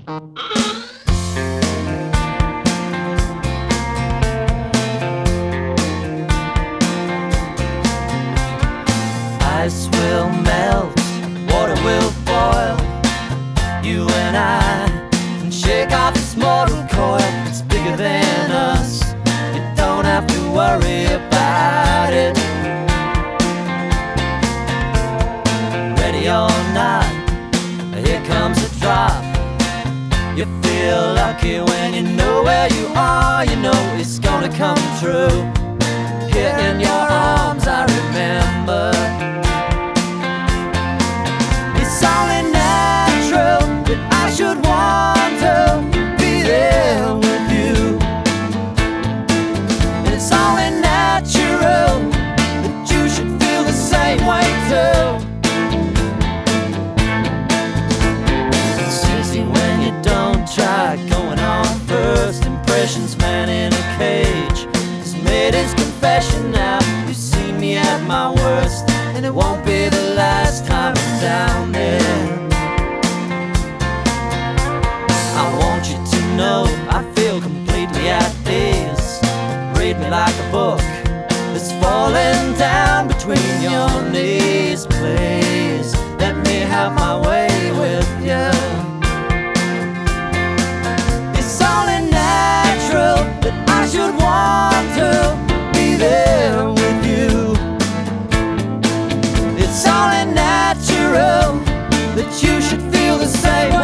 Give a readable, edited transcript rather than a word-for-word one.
Ice will melt, water will boil. You and I can shake off this mortal coil. It's bigger than us, you don't have to worry about it. Ready or not, here comes a drop. You feel lucky when you know where you are. You know it's gonna come true. Here in your arms I remember. It's only natural that I should want to be there with you. And it's only natural that you should feel the same way too. It's easy when you don't try. Going on first impressions, man in a cage. He's made his confession now. You see me at my worst, and it won't be the last time I'm down there. I want you to know I feel completely at ease. Read me like a book that's falling down between your knees. Please let me have my way with you. It's only natural that I should want to be there with you. It's only natural that you should feel the same